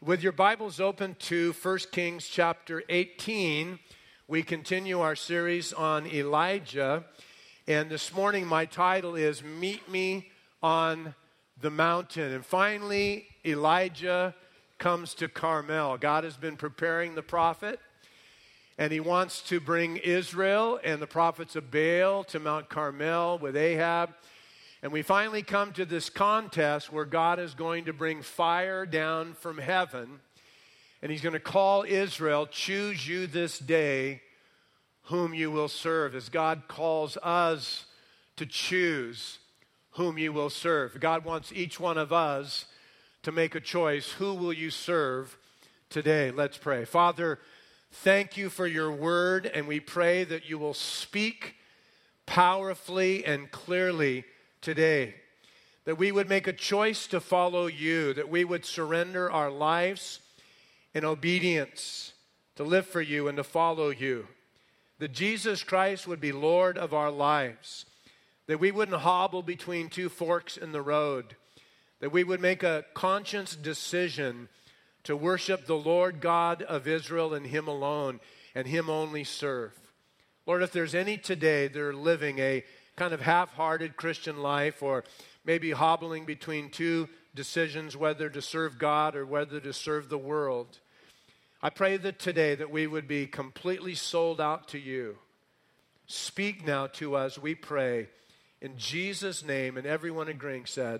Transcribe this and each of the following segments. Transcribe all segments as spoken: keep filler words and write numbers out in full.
With your Bibles open to First Kings chapter eighteen, we continue our series on Elijah. And this morning my title is Meet Me on the Mountain. And finally, Elijah comes to Carmel. God has been preparing the prophet, and he wants to bring Israel and the prophets of Baal to Mount Carmel with Ahab. And we finally come to this contest where God is going to bring fire down from heaven, and he's going to call Israel, choose you this day whom you will serve, as God calls us to choose whom you will serve. God wants each one of us to make a choice. Who will you serve today? Let's pray. Father, thank you for your word, and we pray that you will speak powerfully and clearly today, that we would make a choice to follow you, that we would surrender our lives in obedience to live for you and to follow you, that Jesus Christ would be Lord of our lives, that we wouldn't hobble between two forks in the road, that we would make a conscious decision to worship the Lord God of Israel and him alone and him only serve. Lord, if there's any today that are living a kind of half-hearted Christian life, or maybe hobbling between two decisions, whether to serve God or whether to serve the world, I pray that today that we would be completely sold out to you. Speak now to us, we pray, in Jesus' name. And everyone agreeing said.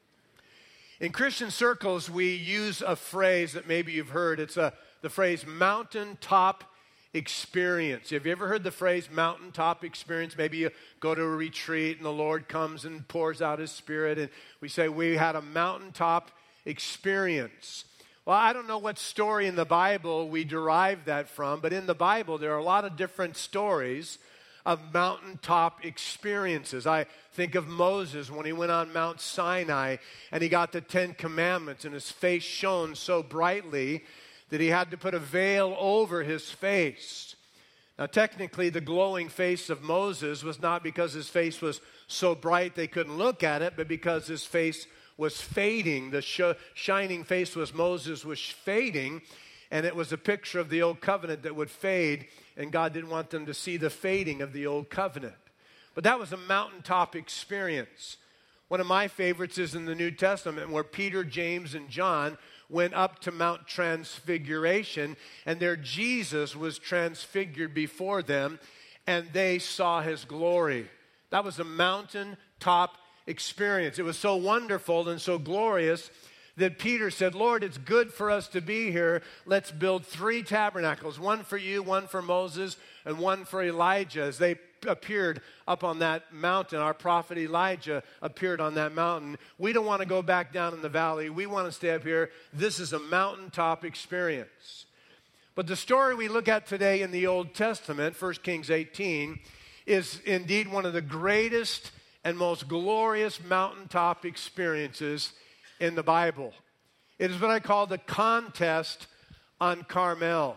In Christian circles, we use a phrase that maybe you've heard. It's a, the phrase mountaintop experience. Have you ever heard the phrase mountaintop experience? Maybe you go to a retreat and the Lord comes and pours out his Spirit, and we say we had a mountaintop experience. Well, I don't know what story in the Bible we derive that from, but in the Bible there are a lot of different stories of mountaintop experiences. I think of Moses when he went on Mount Sinai and he got the Ten Commandments, and his face shone so brightly that he had to put a veil over his face. Now, technically, the glowing face of Moses was not because his face was so bright they couldn't look at it, but because his face was fading. The sh- shining face was Moses was fading, and it was a picture of the old covenant that would fade, and God didn't want them to see the fading of the old covenant. But that was a mountaintop experience. One of my favorites is in the New Testament, where Peter, James, and John went up to Mount Transfiguration, and there Jesus was transfigured before them, and they saw his glory. That was a mountaintop experience. It was so wonderful and so glorious that Peter said, Lord, it's good for us to be here. Let's build three tabernacles, one for you, one for Moses, and one for Elijah. As they appeared up on that mountain, our prophet Elijah appeared on that mountain. We don't want to go back down in the valley. We want to stay up here. This is a mountaintop experience. But the story we look at today in the Old Testament, First Kings eighteen, is indeed one of the greatest and most glorious mountaintop experiences in the Bible. It is what I call the contest on Carmel.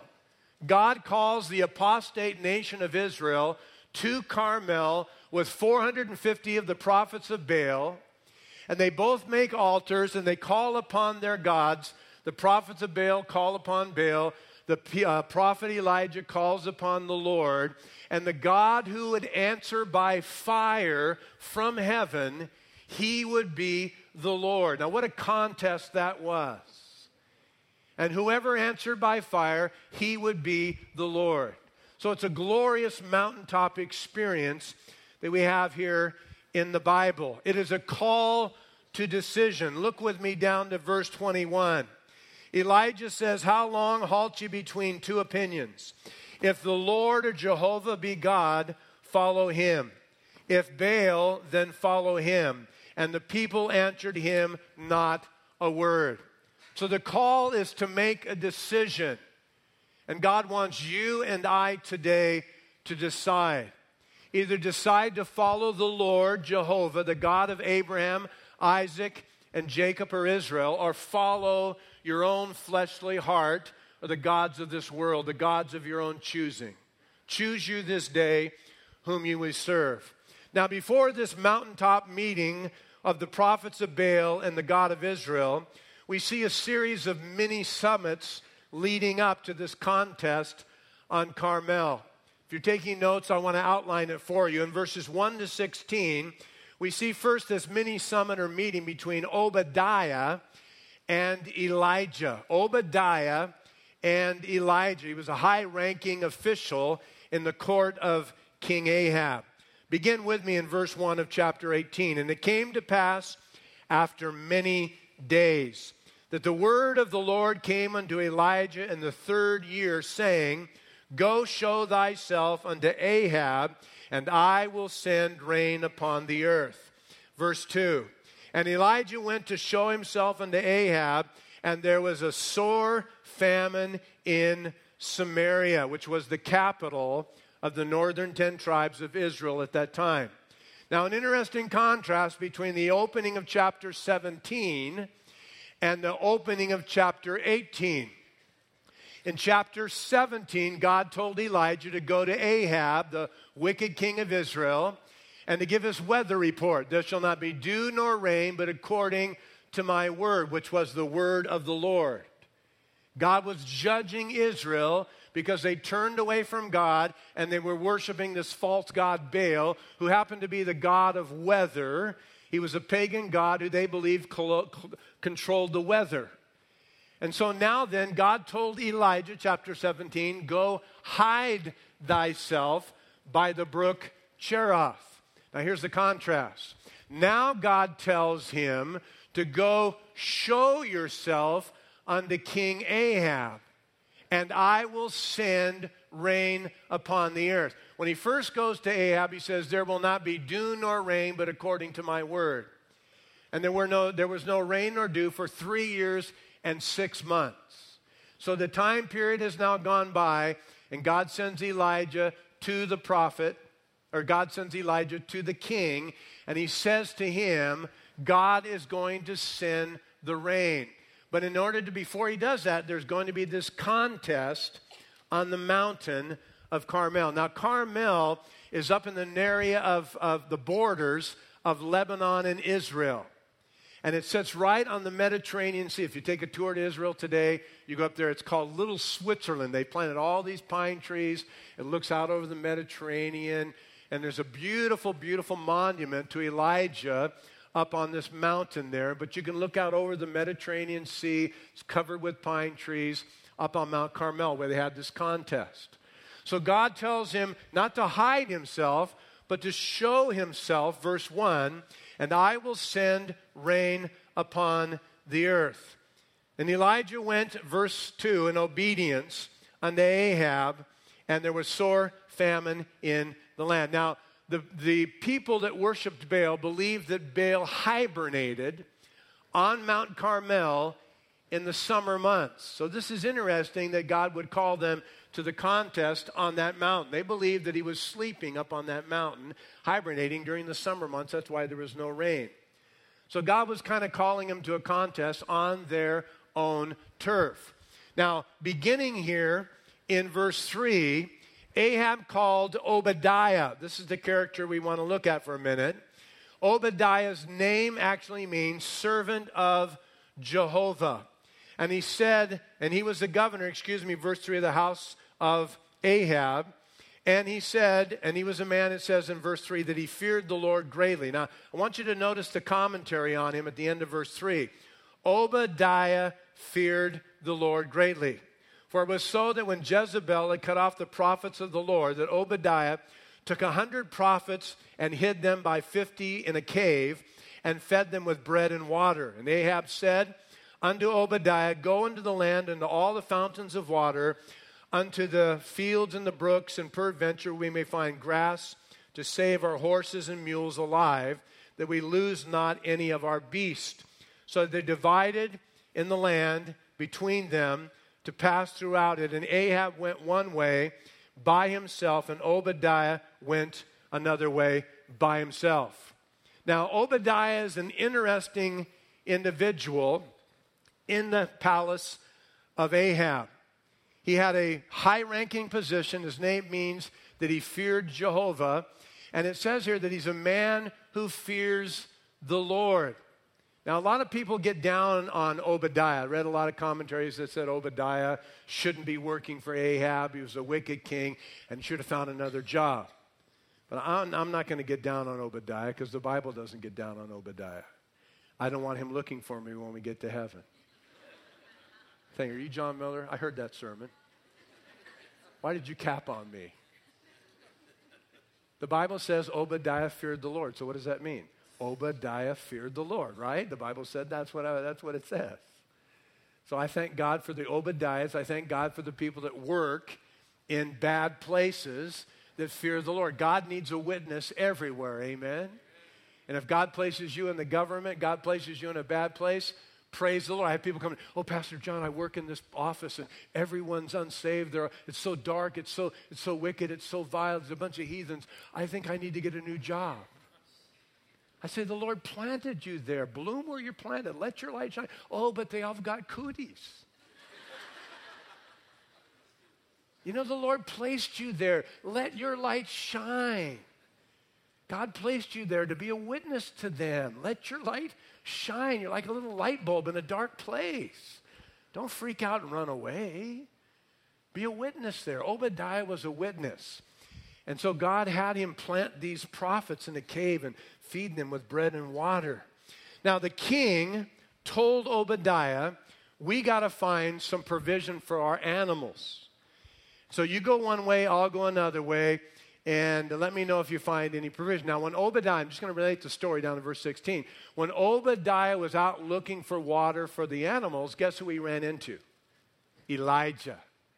God calls the apostate nation of Israel to Carmel with four hundred fifty of the prophets of Baal, and they both make altars and they call upon their gods. The prophets of Baal call upon Baal. The uh, prophet Elijah calls upon the Lord, and the God who would answer by fire from heaven, he would be the Lord. Now, what a contest that was. And whoever answered by fire, he would be the Lord. So it's a glorious mountaintop experience that we have here in the Bible. It is a call to decision. Look with me down to verse twenty-one. Elijah says, how long halt you between two opinions? If the Lord or Jehovah be God, follow him. If Baal, then follow him. And the people answered him not a word. So the call is to make a decision. And God wants you and I today to decide. Either decide to follow the Lord, Jehovah, the God of Abraham, Isaac, and Jacob or Israel, or follow your own fleshly heart or the gods of this world, the gods of your own choosing. Choose you this day whom you will serve. Now, before this mountaintop meeting of the prophets of Baal and the God of Israel, we see a series of mini summits leading up to this contest on Carmel. If you're taking notes, I want to outline it for you. In verses one to sixteen, we see first this mini summit or meeting between Obadiah and Elijah. Obadiah and Elijah. He was a high-ranking official in the court of King Ahab. Begin with me in verse one of chapter eighteen. And it came to pass after many days that the word of the Lord came unto Elijah in the third year, saying, Go show thyself unto Ahab, and I will send rain upon the earth. Verse two, and Elijah went to show himself unto Ahab, and there was a sore famine in Samaria, which was the capital of the northern ten tribes of Israel at that time. Now, an interesting contrast between the opening of chapter seventeen and the opening of chapter eighteen. In chapter seventeen, God told Elijah to go to Ahab, the wicked king of Israel, and to give his weather report. There shall not be dew nor rain, but according to my word, which was the word of the Lord. God was judging Israel because they turned away from God and they were worshiping this false god Baal, who happened to be the god of weather. He was a pagan god who they believed controlled the weather. And so now then, God told Elijah, chapter seventeen, go hide thyself by the brook Cherith. Now here's the contrast. Now God tells him to go show yourself unto King Ahab, and I will send rain upon the earth. When he first goes to Ahab, he says, there will not be dew nor rain, but according to my word. And there were no, there was no rain nor dew for three years and six months. So the time period has now gone by, and God sends Elijah to the prophet, or God sends Elijah to the king, and he says to him, God is going to send the rain. But in order to, before he does that, there's going to be this contest on the mountain of Carmel. Now, Carmel is up in the area of, of the borders of Lebanon and Israel. And it sits right on the Mediterranean Sea. If you take a tour to Israel today, you go up there, it's called Little Switzerland. They planted all these pine trees. It looks out over the Mediterranean. And there's a beautiful, beautiful monument to Elijah up on this mountain there. But you can look out over the Mediterranean Sea. It's covered with pine trees up on Mount Carmel where they had this contest. So God tells him not to hide himself, but to show himself, verse one, and I will send rain upon the earth. And Elijah went, verse two, in obedience unto Ahab, and there was sore famine in the land. Now, the, the people that worshiped Baal believed that Baal hibernated on Mount Carmel in the summer months. So this is interesting that God would call them to the contest on that mountain. They believed that he was sleeping up on that mountain, hibernating during the summer months. That's why there was no rain. So God was kind of calling them to a contest on their own turf. Now, beginning here in verse three, Ahab called Obadiah. This is the character we want to look at for a minute. Obadiah's name actually means servant of Jehovah. And he said, and he was the governor, excuse me, verse three of the house of Ahab. And he said, and he was a man, it says in verse three, that he feared the Lord greatly. Now, I want you to notice the commentary on him at the end of verse three. Obadiah feared the Lord greatly. For it was so that when Jezebel had cut off the prophets of the Lord, that Obadiah took a hundred prophets and hid them by fifty in a cave and fed them with bread and water. And Ahab said unto Obadiah, go into the land, into all the fountains of water, unto the fields and the brooks, and peradventure we may find grass to save our horses and mules alive, that we lose not any of our beast. So they divided in the land between them to pass throughout it. And Ahab went one way by himself, and Obadiah went another way by himself. Now, Obadiah is an interesting individual in the palace of Ahab. He had a high-ranking position. His name means that he feared Jehovah. And it says here that he's a man who fears the Lord. Now, a lot of people get down on Obadiah. I read a lot of commentaries that said Obadiah shouldn't be working for Ahab. He was a wicked king and should have found another job. But I'm, I'm not going to get down on Obadiah because the Bible doesn't get down on Obadiah. I don't want him looking for me when we get to heaven. Saying, are you John Miller? I heard that sermon. Why did you cap on me? The Bible says Obadiah feared the Lord. So what does that mean? Obadiah feared the Lord, right? The Bible said that's what, I, that's what it says. So I thank God for the Obadiahs. I thank God for the people that work in bad places that fear the Lord. God needs a witness everywhere, amen? And if God places you in the government, God places you in a bad place, praise the Lord. I have people coming, oh, Pastor John, I work in this office and everyone's unsaved. They're, it's so dark, it's so, it's so wicked, it's so vile, there's a bunch of heathens. I think I need to get a new job. I say, the Lord planted you there. Bloom where you're planted. Let your light shine. Oh, but they all got cooties. You know, the Lord placed you there. Let your light shine. God placed you there to be a witness to them. Let your light shine. You're like a little light bulb in a dark place. Don't freak out and run away. Be a witness there. Obadiah was a witness. And so God had him plant these prophets in a cave and feed them with bread and water. Now the king told Obadiah, we got to find some provision for our animals. So you go one way, I'll go another way, and let me know if you find any provision. Now when Obadiah, I'm just going to relate the story down to verse sixteen. When Obadiah was out looking for water for the animals, guess who he ran into? Elijah.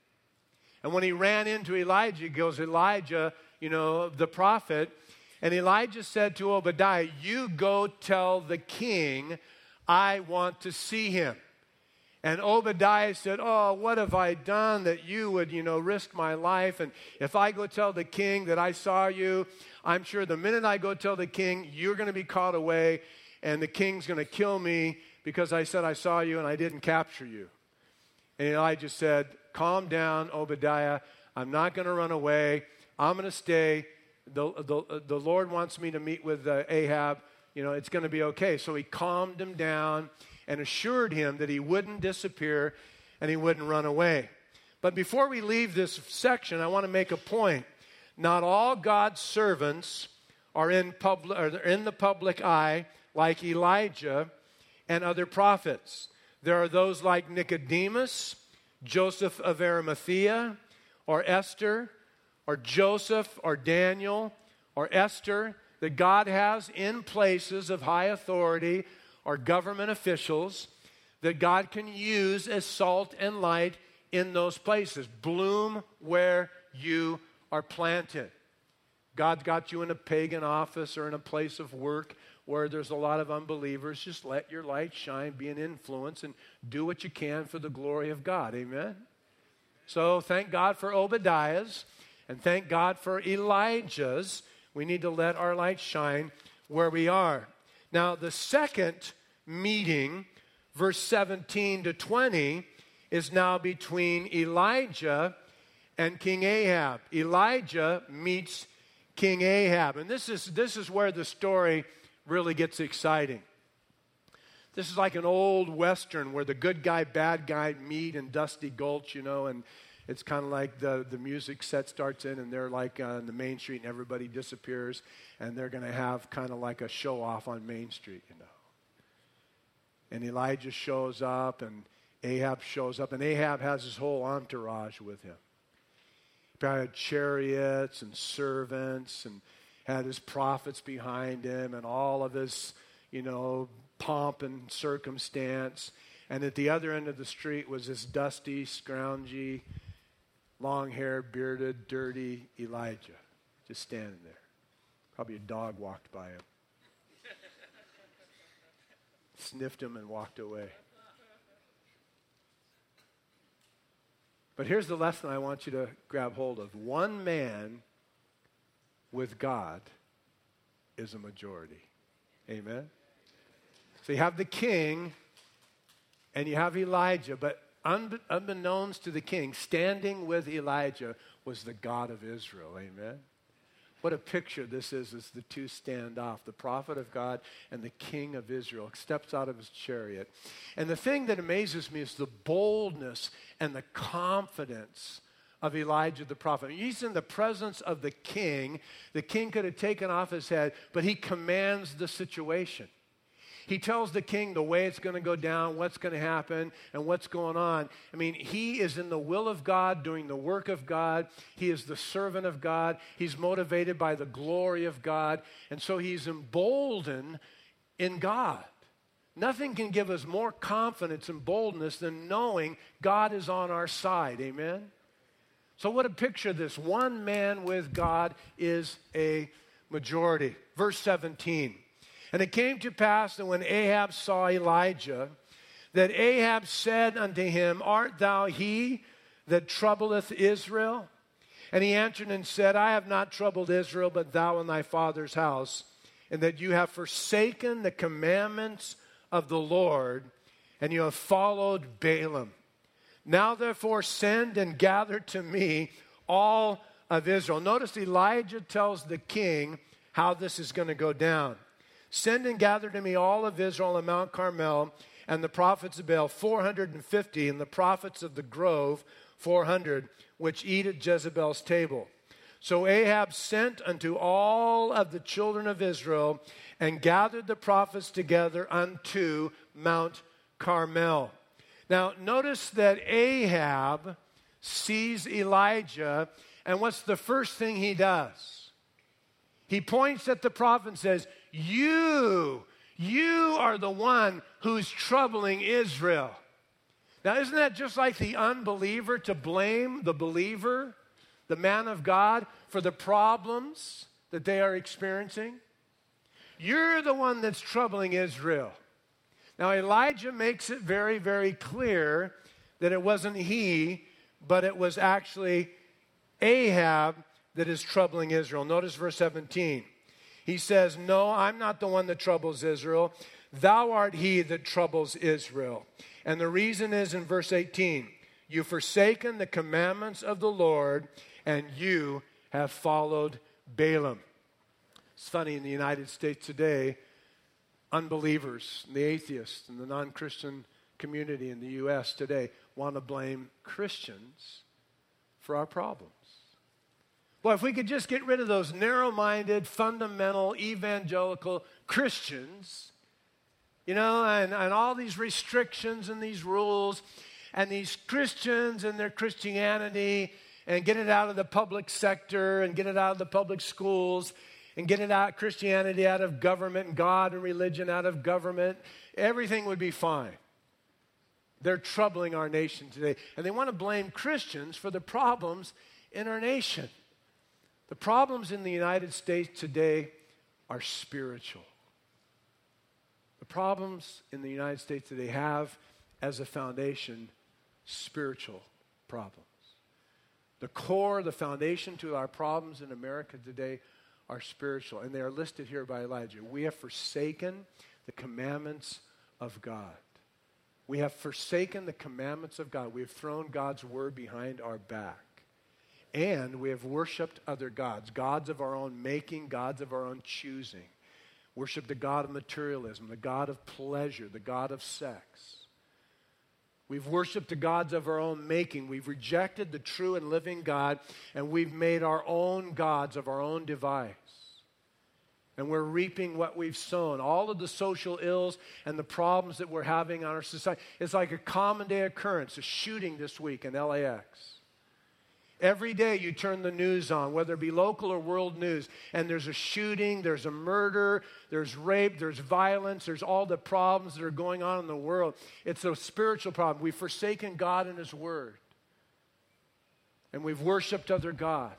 And when he ran into Elijah, he goes, Elijah, you know, the prophet. And Elijah said to Obadiah, you go tell the king, I want to see him. And Obadiah said, oh, what have I done that you would, you know, risk my life? And if I go tell the king that I saw you, I'm sure the minute I go tell the king, you're going to be caught away, and the king's going to kill me because I said I saw you and I didn't capture you. And Elijah said, calm down, Obadiah. I'm not going to run away. I'm going to stay. The, the, the Lord wants me to meet with uh, Ahab. You know, it's going to be okay. So he calmed him down and assured him that he wouldn't disappear and he wouldn't run away. But before we leave this section, I want to make a point. Not all God's servants are in, public, are in the public eye like Elijah and other prophets. There are those like Nicodemus, Joseph of Arimathea, or Esther, or Joseph, or Daniel, or Esther, that God has in places of high authority or government officials that God can use as salt and light in those places. Bloom where you are planted. God's got you in a pagan office or in a place of work where there's a lot of unbelievers. Just let your light shine, be an influence, and do what you can for the glory of God. Amen? So thank God for Obadiah's, and thank God for Elijah's. We need to let our light shine where we are. Now, the second meeting, verse seventeen to twenty, is now between Elijah and King Ahab. Elijah meets King Ahab. And this is, this is where the story really gets exciting. This is like an old Western where the good guy, bad guy meet in Dusty Gulch, you know, and it's kind of like the, the music set starts in and they're like uh, on the main street and everybody disappears and they're going to have kind of like a show off on Main Street, you know. And Elijah shows up and Ahab shows up and Ahab has his whole entourage with him. He probably had chariots and servants and had his prophets behind him and all of his, you know, pomp and circumstance. And at the other end of the street was this dusty, scroungy, long-haired, bearded, dirty Elijah just standing there. Probably a dog walked by him. Sniffed him and walked away. But here's the lesson I want you to grab hold of. One man with God is a majority. Amen? So you have the king and you have Elijah, but unbeknownst to the king, standing with Elijah was the God of Israel. Amen? What a picture this is as the two stand off. The prophet of God and the king of Israel steps out of his chariot. And the thing that amazes me is the boldness and the confidence of Elijah the prophet. He's in the presence of the king. The king could have taken off his head, but he commands the situation. He tells the king the way it's going to go down, what's going to happen, and what's going on. I mean, he is in the will of God, doing the work of God. He is the servant of God. He's motivated by the glory of God. And so he's emboldened in God. Nothing can give us more confidence and boldness than knowing God is on our side. Amen? So what a picture this. One man with God is a majority. Verse seventeen. And it came to pass that when Ahab saw Elijah, that Ahab said unto him, Art thou he that troubleth Israel? And he answered and said, I have not troubled Israel, but thou and thy father's house, and that you have forsaken the commandments of the Lord, and you have followed Balaam. Now therefore send and gather to me all of Israel. Notice Elijah tells the king how this is going to go down. Send and gather to me all of Israel on Mount Carmel, and the prophets of Baal, four hundred fifty, and the prophets of the grove, four hundred, which eat at Jezebel's table. So Ahab sent unto all of the children of Israel, and gathered the prophets together unto Mount Carmel. Now, notice that Ahab sees Elijah, and what's the first thing he does? He points at the prophet and says, You, you are the one who's troubling Israel. Now, isn't that just like the unbeliever to blame the believer, the man of God, for the problems that they are experiencing? You're the one that's troubling Israel. Now, Elijah makes it very, very clear that it wasn't he, but it was actually Ahab that is troubling Israel. Notice verse seventeen. He says, No, I'm not the one that troubles Israel. Thou art he that troubles Israel. And the reason is in verse eighteen. You've forsaken the commandments of the Lord, and you have followed Balaam. It's funny, in the United States today, unbelievers, the atheists, and the non-Christian community in the U S today want to blame Christians for our problems. Well, if we could just get rid of those narrow-minded, fundamental, evangelical Christians, you know, and, and all these restrictions and these rules, and these Christians and their Christianity, and get it out of the public sector, and get it out of the public schools, and get it out, Christianity out of government, and God and religion out of government, everything would be fine. They're troubling our nation today. And they want to blame Christians for the problems in our nation. The problems in the United States today are spiritual. The problems in the United States today have as a foundation spiritual problems. The core, the foundation to our problems in America today are spiritual, and they are listed here by Elijah. We have forsaken the commandments of God. We have forsaken the commandments of God. We have thrown God's word behind our back. And we have worshiped other gods, gods of our own making, gods of our own choosing. Worship the God of materialism, the God of pleasure, the God of sex. We've worshiped the gods of our own making. We've rejected the true and living God, and we've made our own gods of our own device. And we're reaping what we've sown. All of the social ills and the problems that we're having on our society. It's like a common day occurrence, a shooting this week in L A X. Every day you turn the news on, whether it be local or world news, and there's a shooting, there's a murder, there's rape, there's violence, there's all the problems that are going on in the world. It's a spiritual problem. We've forsaken God and His Word. And we've worshiped other gods.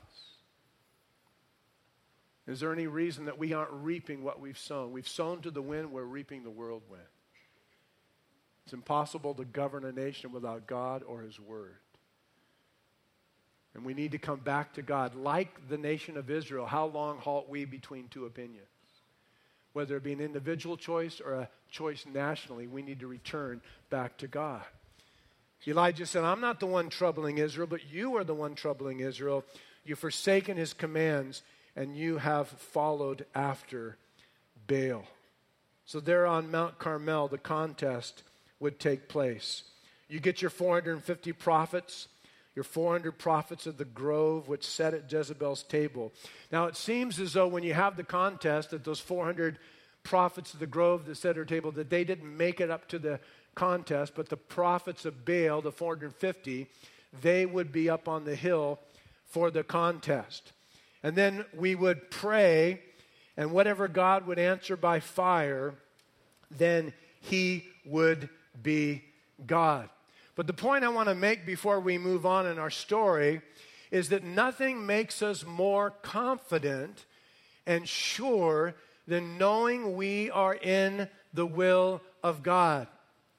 Is there any reason that we aren't reaping what we've sown? We've sown to the wind, we're reaping the whirlwind. It's impossible to govern a nation without God or His Word. And we need to come back to God. Like the nation of Israel, how long halt we between two opinions? Whether it be an individual choice or a choice nationally, we need to return back to God. Elijah said, I'm not the one troubling Israel, but you are the one troubling Israel. You've forsaken His commands, and you have followed after Baal. So there on Mount Carmel, the contest would take place. You get your four hundred fifty prophets, your four hundred prophets of the grove, which sat at Jezebel's table. Now, it seems as though when you have the contest, that those four hundred prophets of the grove that sat at her table, that they didn't make it up to the contest, but the prophets of Baal, the four hundred fifty, they would be up on the hill for the contest. And then we would pray, and whatever God would answer by fire, then he would be God. But the point I want to make before we move on in our story is that nothing makes us more confident and sure than knowing we are in the will of God.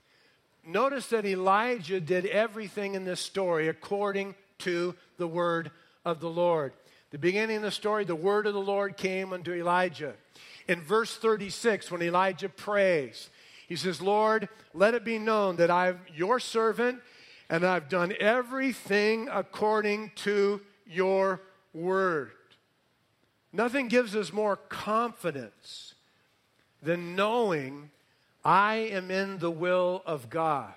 Notice that Elijah did everything in this story according to the word of the Lord. The beginning of the story, the word of the Lord came unto Elijah. In verse thirty-six, when Elijah prays, he says, Lord, let it be known that I'm your servant and I've done everything according to your word. Nothing gives us more confidence than knowing I am in the will of God.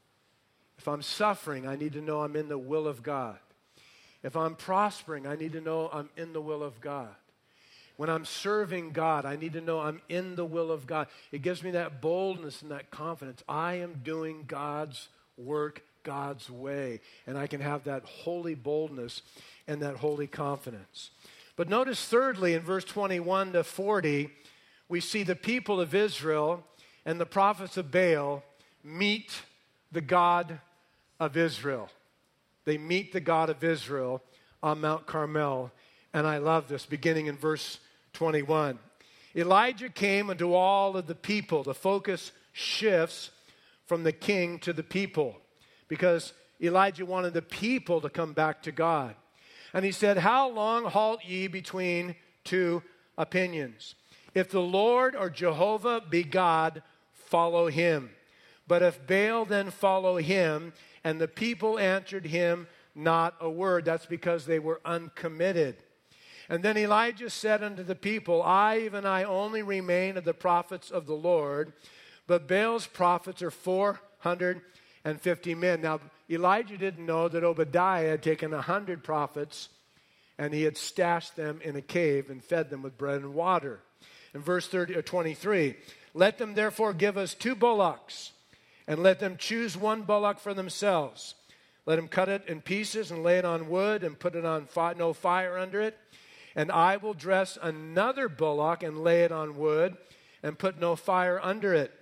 If I'm suffering, I need to know I'm in the will of God. If I'm prospering, I need to know I'm in the will of God. When I'm serving God, I need to know I'm in the will of God. It gives me that boldness and that confidence. I am doing God's work God's way. And I can have that holy boldness and that holy confidence. But notice thirdly, in verse twenty-one to forty, we see the people of Israel and the prophets of Baal meet the God of Israel. They meet the God of Israel on Mount Carmel. And I love this, beginning in verse twenty-one. Elijah came unto all of the people. The focus shifts from the king to the people because Elijah wanted the people to come back to God. And he said, how long halt ye between two opinions? If the Lord or Jehovah be God, follow him. But if Baal, then follow him. And the people answered him not a word. That's because they were uncommitted. And then Elijah said unto the people, I, even I, only remain of the prophets of the Lord, but Baal's prophets are four hundred fifty men. Now, Elijah didn't know that Obadiah had taken one hundred prophets, and he had stashed them in a cave and fed them with bread and water. In verse thirty, or twenty-three, let them therefore give us two bullocks, and let them choose one bullock for themselves. Let them cut it in pieces and lay it on wood and put it on fi- no fire under it. And I will dress another bullock and lay it on wood and put no fire under it.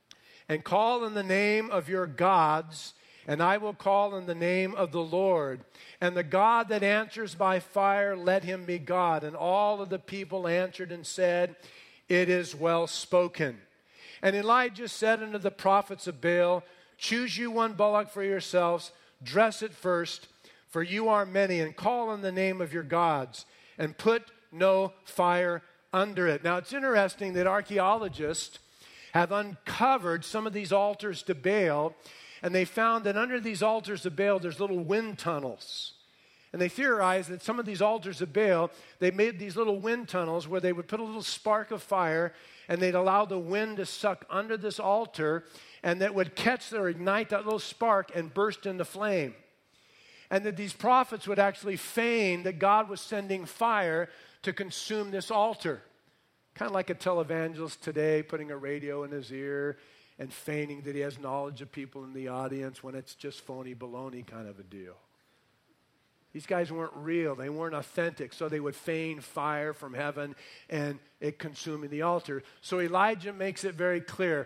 And call in the name of your gods, and I will call in the name of the Lord. And the God that answers by fire, let him be God. And all of the people answered and said, it is well spoken. And Elijah said unto the prophets of Baal, choose you one bullock for yourselves, dress it first, for you are many, and call in the name of your gods, and put no fire under it. Now, it's interesting that archaeologists have uncovered some of these altars to Baal, and they found that under these altars of Baal, there's little wind tunnels. And they theorized that some of these altars of Baal, they made these little wind tunnels where they would put a little spark of fire, and they'd allow the wind to suck under this altar, and that would catch or ignite that little spark and burst into flame. And that these prophets would actually feign that God was sending fire to consume this altar. Kind of like a televangelist today putting a radio in his ear and feigning that he has knowledge of people in the audience when it's just phony baloney kind of a deal. These guys weren't real. They weren't authentic. So they would feign fire from heaven and it consuming the altar. So Elijah makes it very clear.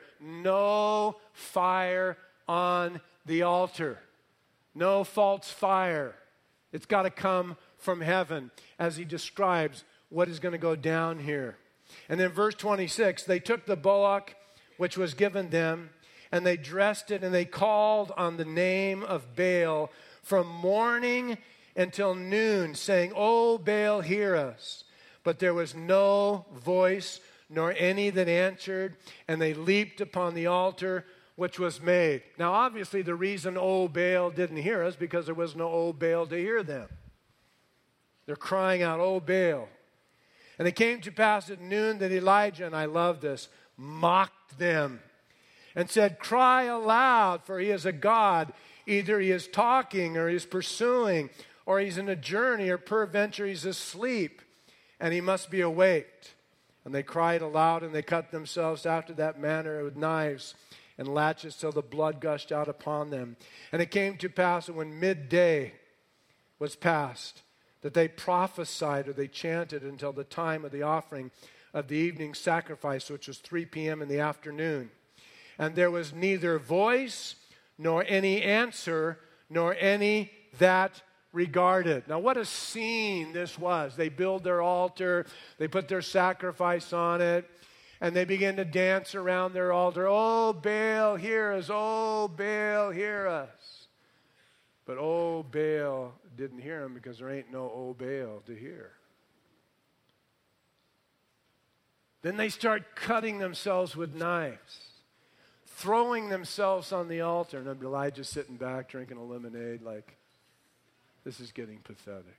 No fire on the altar. No false fire. It's got to come from heaven as he describes what is going to go down here. And in verse twenty-six, they took the bullock which was given them, and they dressed it, and they called on the name of Baal from morning until noon, saying, O Baal, hear us. But there was no voice, nor any that answered, and they leaped upon the altar which was made. Now, obviously, the reason O Baal didn't hear us because there was no O Baal to hear them. They're crying out, O Baal. And it came to pass at noon that Elijah, and I love this, mocked them and said, cry aloud, for he is a god. Either he is talking or he is pursuing, or he's in a journey, or peradventure he's asleep, and he must be awaked. And they cried aloud, and they cut themselves after that manner with knives and latches till the blood gushed out upon them. And it came to pass that when midday was past, that they prophesied or they chanted until the time of the offering of the evening sacrifice, which was three p.m. in the afternoon. And there was neither voice nor any answer, nor any that regarded. Now, what a scene this was. They build their altar, they put their sacrifice on it, and they begin to dance around their altar. Oh, Baal, hear us. Oh, Baal, hear us. But oh, Baal didn't hear him because there ain't no oh, Baal to hear. Then they start cutting themselves with knives, throwing themselves on the altar. And Elijah's sitting back drinking a lemonade like, this is getting pathetic.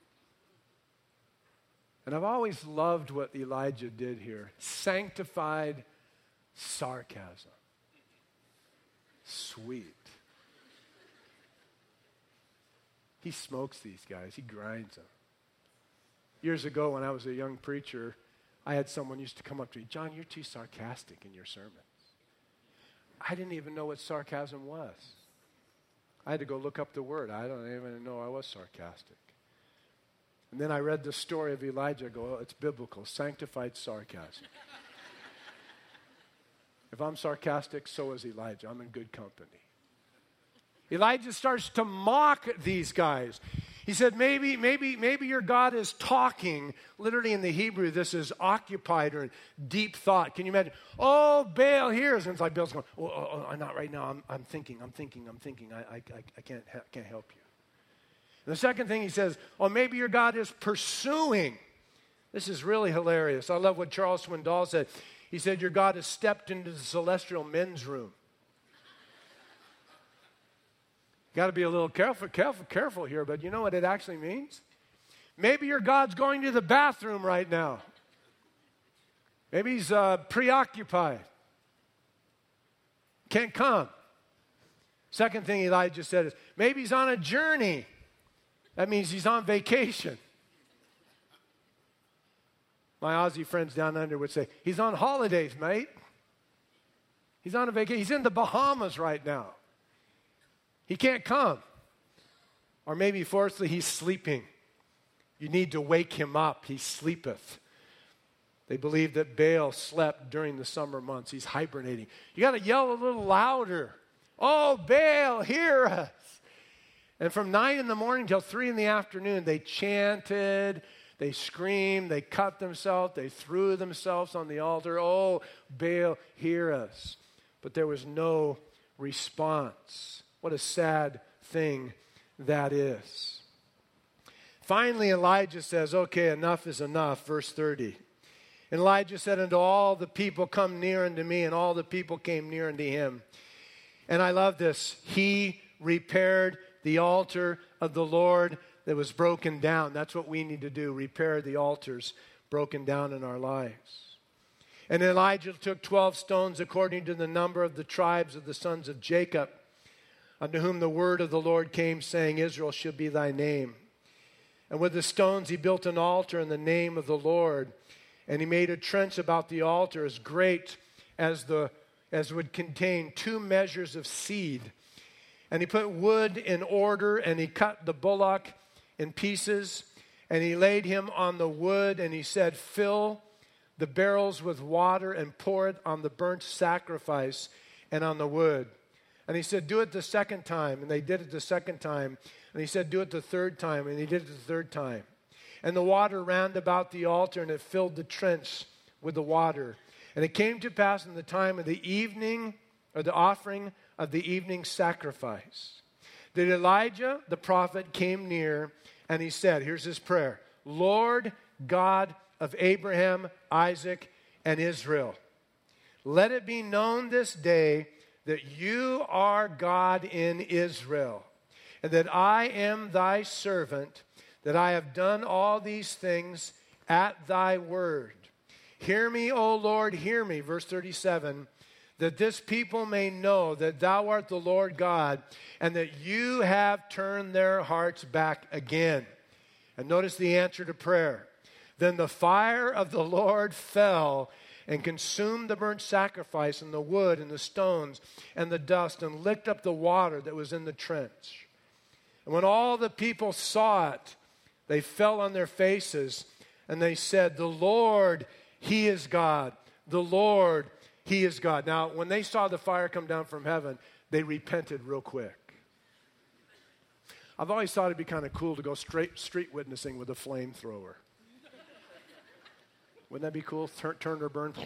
And I've always loved what Elijah did here. Sanctified sarcasm. Sweet. He smokes these guys. He grinds them. Years ago when I was a young preacher, I had someone used to come up to me, John, you're too sarcastic in your sermons. I didn't even know what sarcasm was. I had to go look up the word. I don't even know I was sarcastic. And then I read the story of Elijah. I go, oh, it's biblical, sanctified sarcasm. If I'm sarcastic, so is Elijah. I'm in good company. Elijah starts to mock these guys. He said, maybe, maybe, maybe your God is talking. Literally in the Hebrew, this is occupied or deep thought. Can you imagine? Oh, Baal hears. And it's like Baal's going, oh, oh, oh not right now. I'm, I'm thinking, I'm thinking, I'm thinking. I, I, I can't, can't help you. And the second thing he says, oh, maybe your God is pursuing. This is really hilarious. I love what Charles Swindoll said. He said, your God has stepped into the celestial men's room. Got to be a little careful, careful, careful here, but you know what it actually means? Maybe your God's going to the bathroom right now. Maybe he's uh, preoccupied. Can't come. Second thing Elijah said is, maybe he's on a journey. That means he's on vacation. My Aussie friends down under would say, he's on holidays, mate. He's on a vacation. He's in the Bahamas right now. He can't come. Or maybe fourthly, he's sleeping. You need to wake him up. He sleepeth. They believe that Baal slept during the summer months. He's hibernating. You got to yell a little louder. Oh, Baal, hear us. And from nine in the morning till three in the afternoon, they chanted, they screamed, they cut themselves, they threw themselves on the altar. Oh, Baal, hear us. But there was no response. What a sad thing that is. Finally, Elijah says, okay, enough is enough. Verse thirty. And Elijah said unto all the people, come near unto me. And all the people came near unto him. And I love this. He repaired the altar of the Lord that was broken down. That's what we need to do, repair the altars broken down in our lives. And Elijah took twelve stones according to the number of the tribes of the sons of Jacob, unto whom the word of the Lord came, saying, Israel shall be thy name. And with the stones he built an altar in the name of the Lord. And he made a trench about the altar as great as the as would contain two measures of seed. And he put wood in order, and he cut the bullock in pieces. And he laid him on the wood, and he said, fill the barrels with water and pour it on the burnt sacrifice and on the wood. And he said, do it the second time. And they did it the second time. And he said, do it the third time. And he did it the third time. And the water ran about the altar, and it filled the trench with the water. And it came to pass in the time of the evening, or the offering of the evening sacrifice, that Elijah the prophet came near, and he said, here's his prayer, Lord God of Abraham, Isaac, and Israel, let it be known this day that you are God in Israel, and that I am thy servant, that I have done all these things at thy word. Hear me, O Lord, hear me. Verse thirty-seven, that this people may know that thou art the Lord God, and that you have turned their hearts back again. And notice the answer to prayer. Then the fire of the Lord fell and consumed the burnt sacrifice and the wood and the stones and the dust and licked up the water that was in the trench. And when all the people saw it, they fell on their faces and they said, the Lord, He is God. The Lord, He is God. Now, when they saw the fire come down from heaven, they repented real quick. I've always thought it'd be kind of cool to go straight street witnessing with a flamethrower. Wouldn't that be cool? Turn, turn or burn.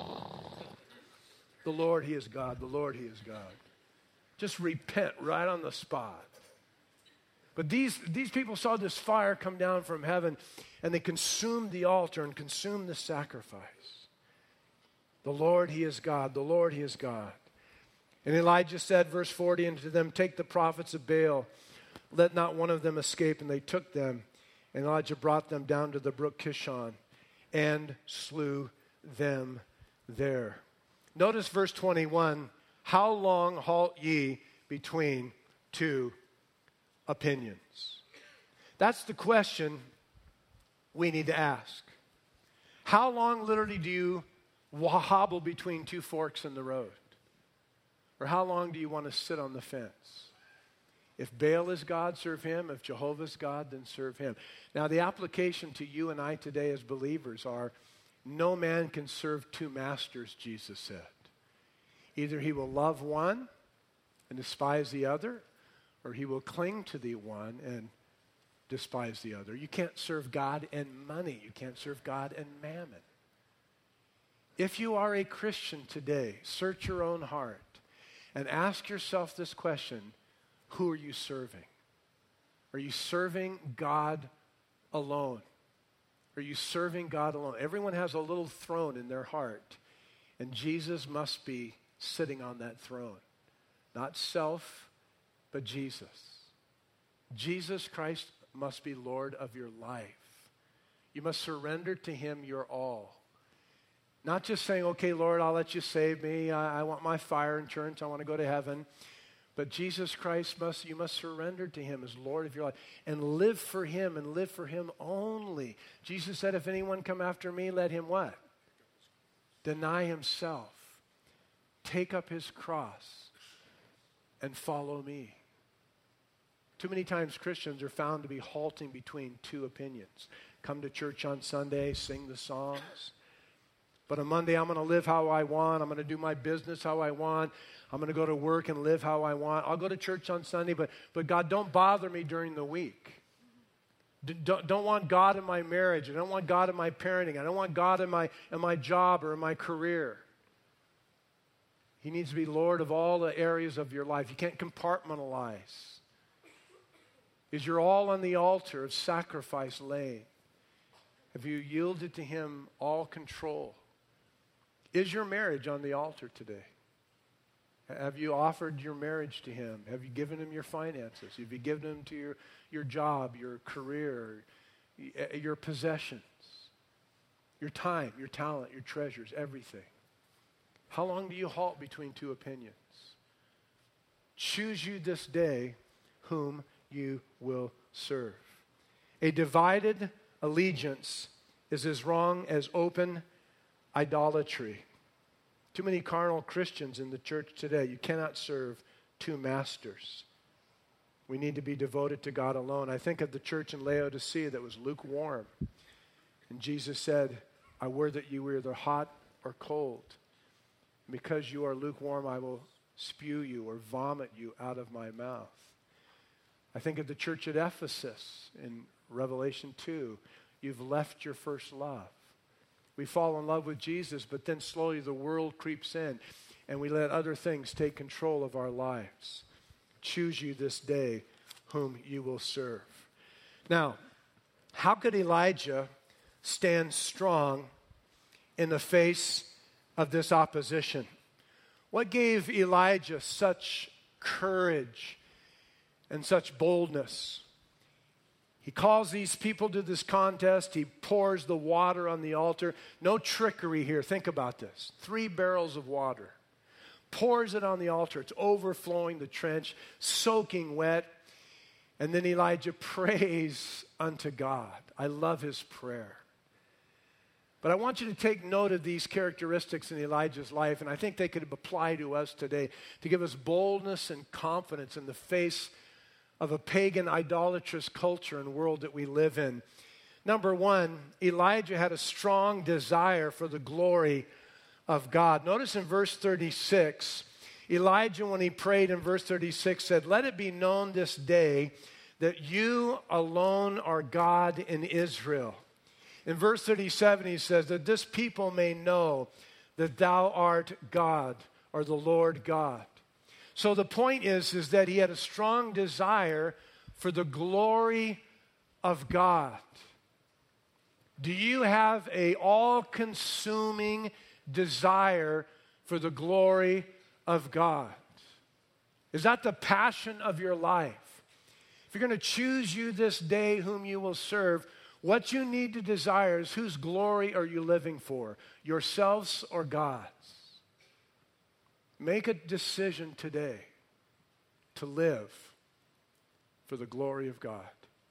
The Lord, He is God. The Lord, He is God. Just repent right on the spot. But these, these people saw this fire come down from heaven, and they consumed the altar and consumed the sacrifice. The Lord, He is God. The Lord, He is God. And Elijah said, verse forty, unto them, take the prophets of Baal, let not one of them escape. And they took them, and Elijah brought them down to the brook Kishon, and slew them there. Notice verse twenty-one, how long halt ye between two opinions? That's the question we need to ask. How long literally do you hobble between two forks in the road? Or how long do you want to sit on the fence? If Baal is God, serve him. If Jehovah is God, then serve him. Now, the application to you and I today as believers are, no man can serve two masters, Jesus said. Either he will love one and despise the other, or he will cling to the one and despise the other. You can't serve God and money. You can't serve God and mammon. If you are a Christian today, search your own heart and ask yourself this question: who are you serving? Are you serving God alone? Are you serving God alone? Everyone has a little throne in their heart, and Jesus must be sitting on that throne. Not self, but Jesus. Jesus Christ must be Lord of your life. You must surrender to Him your all. Not just saying, okay, Lord, I'll let you save me. I, I want my fire insurance. I want to go to heaven. But Jesus Christ must, you must surrender to Him as Lord of your life and live for Him and live for Him only. Jesus said, if anyone come after me, let him what? Deny himself. Take up his cross and follow me. Too many times Christians are found to be halting between two opinions. Come to church on Sunday, sing the songs. But on Monday, I'm going to live how I want. I'm going to do my business how I want. I'm going to go to work and live how I want. I'll go to church on Sunday, but, but God, don't bother me during the week. D- don't, don't want God in my marriage. I don't want God in my parenting. I don't want God in my, in my job or in my career. He needs to be Lord of all the areas of your life. You can't compartmentalize. Is your all on the altar of sacrifice laid? Have you yielded to Him all control? Is your marriage on the altar today? Have you offered your marriage to Him? Have you given Him your finances? Have you given Him to your, your job, your career, your possessions, your time, your talent, your treasures, everything? How long do you halt between two opinions? Choose you this day whom you will serve. A divided allegiance is as wrong as open idolatry. Too many carnal Christians in the church today. You cannot serve two masters. We need to be devoted to God alone. I think of the church in Laodicea that was lukewarm. And Jesus said, I would that you were either hot or cold. Because you are lukewarm, I will spew you or vomit you out of my mouth. I think of the church at Ephesus in Revelation two. You've left your first love. We fall in love with Jesus, but then slowly the world creeps in and we let other things take control of our lives. Choose you this day whom you will serve. Now, how could Elijah stand strong in the face of this opposition? What gave Elijah such courage and such boldness? He calls these people to this contest. He pours the water on the altar. No trickery here. Think about this. Three barrels of water. Pours it on the altar. It's overflowing the trench, soaking wet. And then Elijah prays unto God. I love his prayer. But I want you to take note of these characteristics in Elijah's life, and I think they could apply to us today to give us boldness and confidence in the face of a pagan, idolatrous culture and world that we live in. Number one, Elijah had a strong desire for the glory of God. Notice in verse thirty-six, Elijah, when he prayed in verse thirty-six, said, "Let it be known this day that you alone are God in Israel." In verse thirty-seven, he says, "that this people may know that thou art God," or the Lord God. So the point is, is that he had a strong desire for the glory of God. Do you have a all-consuming desire for the glory of God? Is that the passion of your life? If you're going to choose you this day whom you will serve, what you need to desire is, whose glory are you living for? Yourselves or God's? Make a decision today to live for the glory of God.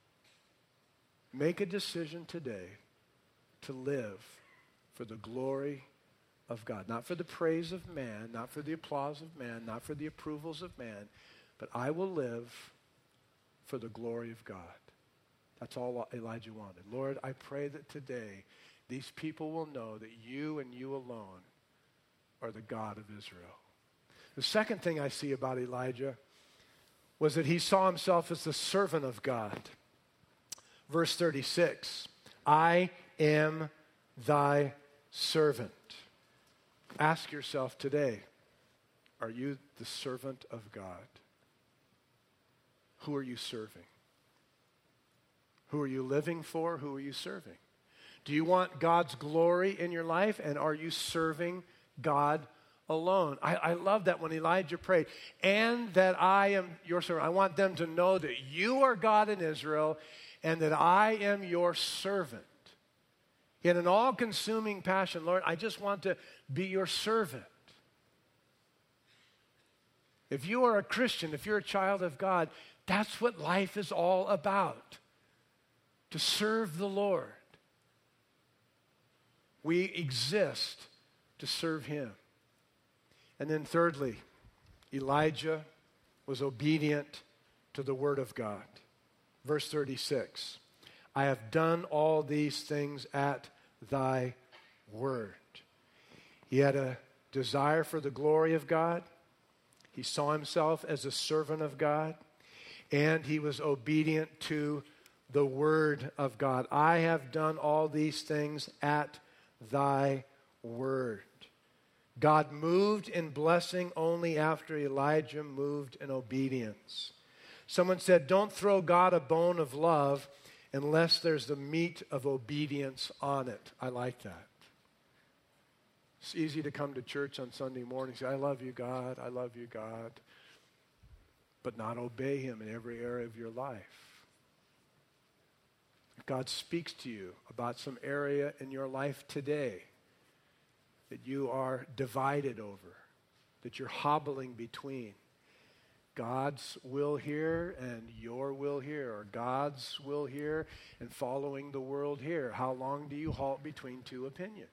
Make a decision today to live for the glory of God. Not for the praise of man, not for the applause of man, not for the approvals of man, but I will live for the glory of God. That's all Elijah wanted. Lord, I pray that today these people will know that you and you alone are the God of Israel. The second thing I see about Elijah was that he saw himself as the servant of God. Verse thirty-six, "I am thy servant." Ask yourself today, are you the servant of God? Who are you serving? Who are you living for? Who are you serving? Do you want God's glory in your life, and are you serving God alone? I, I love that when Elijah prayed, "and that I am your servant." I want them to know that you are God in Israel and that I am your servant. He had an all-consuming passion. Lord, I just want to be your servant. If you are a Christian, if you're a child of God, that's what life is all about. To serve the Lord. We exist to serve him. And then thirdly, Elijah was obedient to the word of God. Verse thirty-six, "I have done all these things at thy word." He had a desire for the glory of God. He saw himself as a servant of God. And he was obedient to the word of God. I have done all these things at thy word. God moved in blessing only after Elijah moved in obedience. Someone said, don't throw God a bone of love unless there's the meat of obedience on it. I like that. It's easy to come to church on Sunday morning and say, I love you, God, I love you, God, but not obey him in every area of your life. If God speaks to you about some area in your life today that you are divided over, that you're hobbling between, God's will here and your will here, or God's will here and following the world here. How long do you halt between two opinions?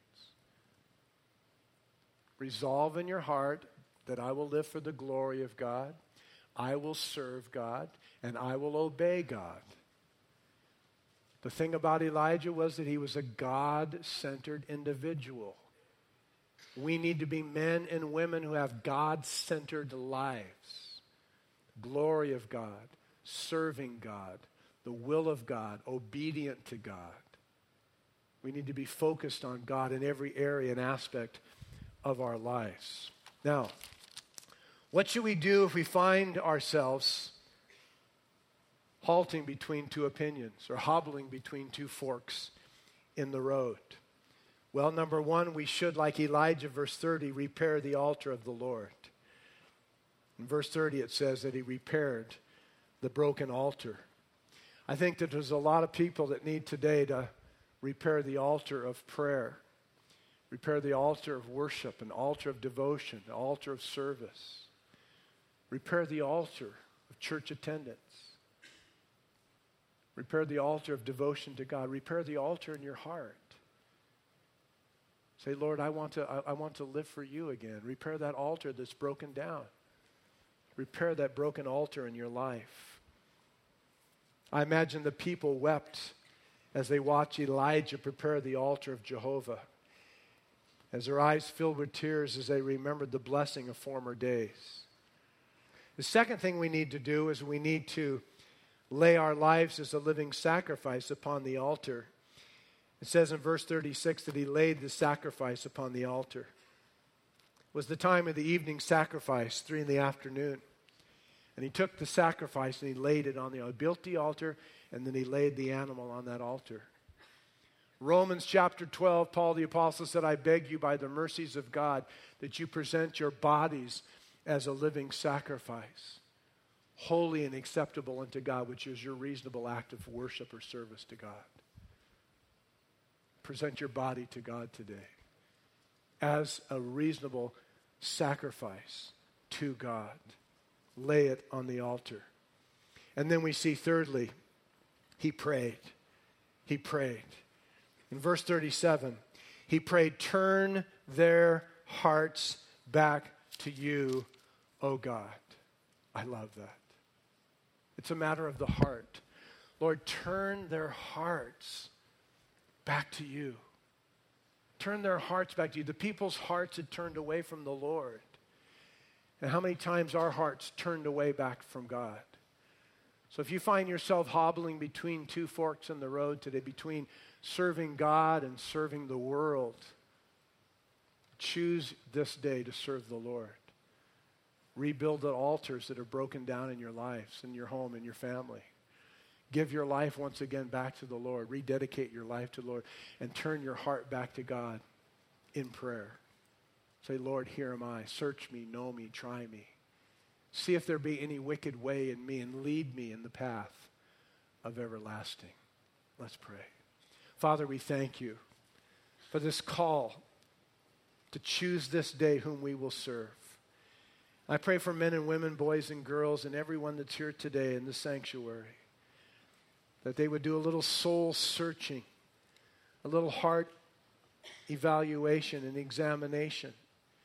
Resolve in your heart that I will live for the glory of God, I will serve God, and I will obey God. The thing about Elijah was that he was a God-centered individual. We need to be men and women who have God-centered lives. Glory of God, serving God, the will of God, obedient to God. We need to be focused on God in every area and aspect of our lives. Now, what should we do if we find ourselves halting between two opinions or hobbling between two forks in the road? Well, number one, we should, like Elijah, verse thirty, repair the altar of the Lord. In verse thirty, it says that he repaired the broken altar. I think that there's a lot of people that need today to repair the altar of prayer, repair the altar of worship, an altar of devotion, an altar of service, repair the altar of church attendance, repair the altar of devotion to God, repair the altar in your heart. Say, Lord, I want to, I, I want to live for you again. Repair that altar that's broken down. Repair that broken altar in your life. I imagine the people wept as they watched Elijah prepare the altar of Jehovah, as their eyes filled with tears as they remembered the blessing of former days. The second thing we need to do is we need to lay our lives as a living sacrifice upon the altar. It says in verse thirty-six that he laid the sacrifice upon the altar. It was the time of the evening sacrifice, three in the afternoon. And he took the sacrifice and he laid it on the altar. He built the altar and then he laid the animal on that altar. Romans chapter twelve, Paul the apostle said, I beg you by the mercies of God that you present your bodies as a living sacrifice, holy and acceptable unto God, which is your reasonable act of worship or service to God. Present your body to God today as a reasonable sacrifice to God. Lay it on the altar. And then we see thirdly, he prayed. He prayed. In verse thirty-seven, he prayed, turn their hearts back to you, O God. I love that. It's a matter of the heart. Lord, turn their hearts back to you. Turn their hearts back to you. The people's hearts had turned away from the Lord. And how many times our hearts turned away back from God? So if you find yourself hobbling between two forks in the road today, between serving God and serving the world, choose this day to serve the Lord. Rebuild the altars that are broken down in your lives, in your home, in your family. Give your life once again back to the Lord. Rededicate your life to the Lord and turn your heart back to God in prayer. Say, Lord, here am I. Search me, know me, try me. See if there be any wicked way in me and lead me in the path of everlasting. Let's pray. Father, we thank you for this call to choose this day whom we will serve. I pray for men and women, boys and girls, and everyone that's here today in the sanctuary, that they would do a little soul searching, a little heart evaluation and examination.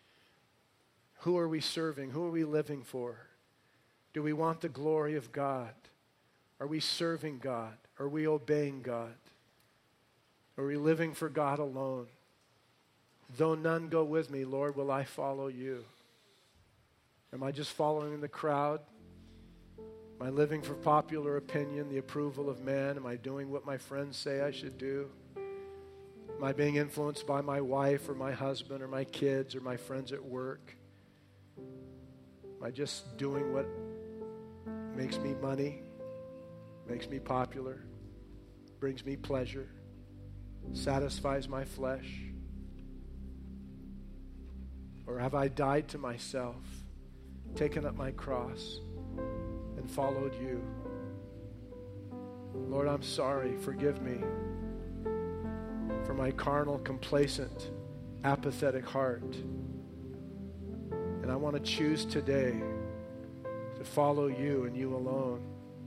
Who are we serving? Who are we living for? Do we want the glory of God? Are we serving God? Are we obeying God? Are we living for God alone? Though none go with me, Lord, will I follow you? Am I just following the crowd? Am I living for popular opinion, the approval of man? Am I doing what my friends say I should do? Am I being influenced by my wife or my husband or my kids or my friends at work? Am I just doing what makes me money, makes me popular, brings me pleasure, satisfies my flesh? Or have I died to myself, taken up my cross, and followed you? Lord, I'm sorry. Forgive me for my carnal, complacent, apathetic heart. And I want to choose today to follow you and you alone.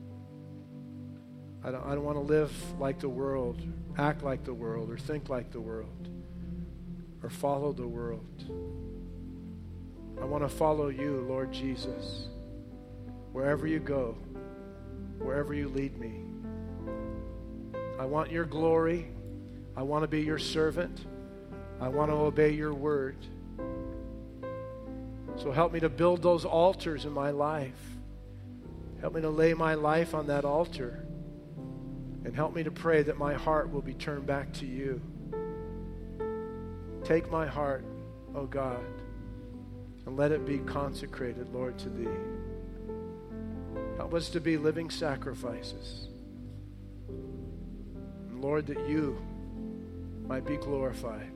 I don't, I don't want to live like the world, act like the world, or think like the world, or follow the world. I want to follow you, Lord Jesus, wherever you go, wherever you lead me. I want your glory. I want to be your servant. I want to obey your word. So help me to build those altars in my life. Help me to lay my life on that altar. And help me to pray that my heart will be turned back to you. Take my heart, O God, and let it be consecrated, Lord, to thee. Help us to be living sacrifices. And Lord, that you might be glorified.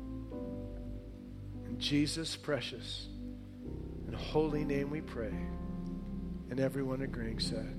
In Jesus' precious and holy name we pray. And everyone agreeing said,